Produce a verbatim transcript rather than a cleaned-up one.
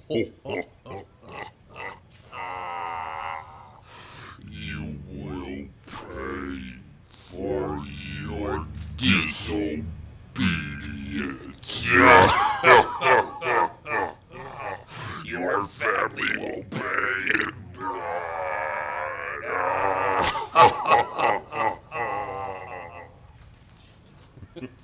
You will pay for your disobedience. Your family will pay in blood.